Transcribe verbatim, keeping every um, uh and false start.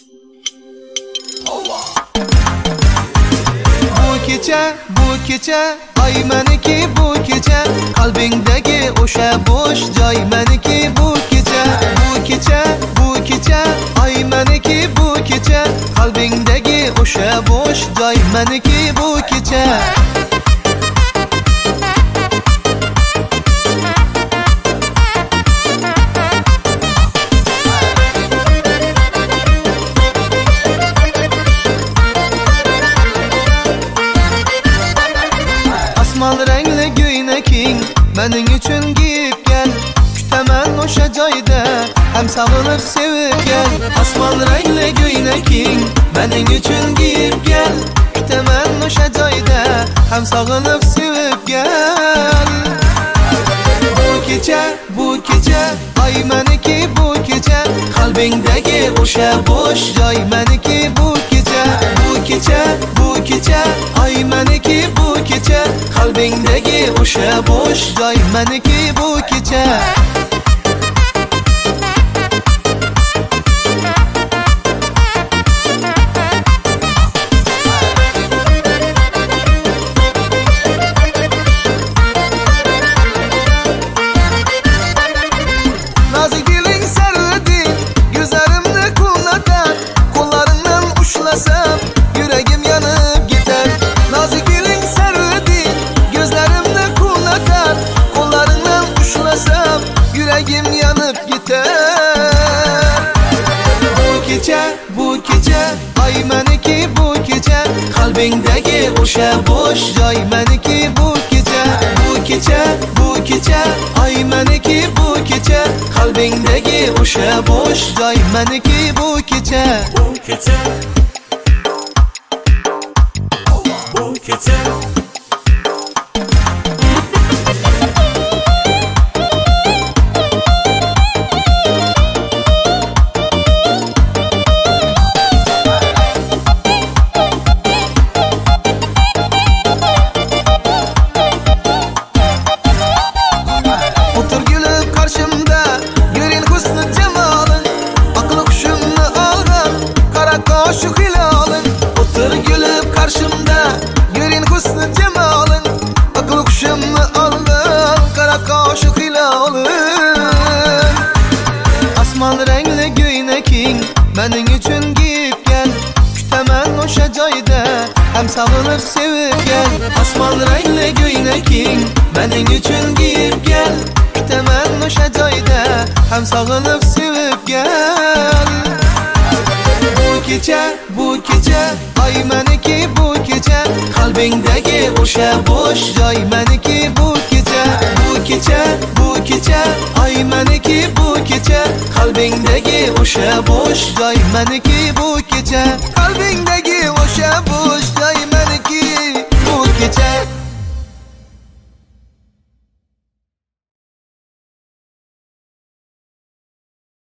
Bu kecha, bu kecha, ay meniki bu kecha, qalbingdagi o'sha bo'sh joy meniki bu kecha. Bu kecha, bu kecha, ay meniki bu kecha, qalbingdagi o'sha bo'sh joy meniki bu kecha. Asmal rangli go'ynaking mening uchun giyib kel, kutaman o'sha joyda ham sog'inib sevib kel. Asmal rangli go'ynaking mening uchun giyib kel, kutaman o'sha joyda ham sog'inib sevib kel. Bu kecha, bu kecha, ay meniki bu kecha, qalbingdagi o'sha bo'sh joy meniki bu kecha. Bu kecha, bu kecha, ay meniki bu kecha, qalbingdagi o'sha bo'sh joy meniki bu kecha. Nazikiling sarvadi gözlerimni kullatar, qo'llaringdan ushlasam yuragim yonib ketar. Nazikiling sarvadi gözlerimni kullatar, qo'llaringdan ushlasam yuragim yonib ketar. Bu kecha, bu kecha, ay meniki bu kecha, qalbingdagi o'sha bo'sh joy meniki bu kecha. Bu kecha, bu kecha, ay meniki bu kecha, qalbingdagi o'sha bo'sh joy meniki bu kecha. Bu kecha, bu kecha. Otur gülüp karşımda, görün husnu cemalın, aklı kuşumnu algan, kara kaşık hilalın. Otur gülüp karşımda, görün husnu cemalın, aklı kuşumnu algan, kara kaşık hilalın. Asman rengli go'ynaking mening uchun giyib kel, kutaman o'sha joyda ham sog'inib sevib kel. Asman rangli go'ynaking mening uchun giyib kel, kutaman o'sha joyda ham sog'inib sevib kel. Bu kecha, bu kecha, ay meniki bu kecha, qalbingdagi o'sha bo'sh joy meniki bu kecha. Bu kecha, bu kecha, ay meniki bu kecha, qalbingdagi o'sha bo'sh joy meniki bu kecha. Qalbingdagi o'sha bo'sh joy meniki bu kecha.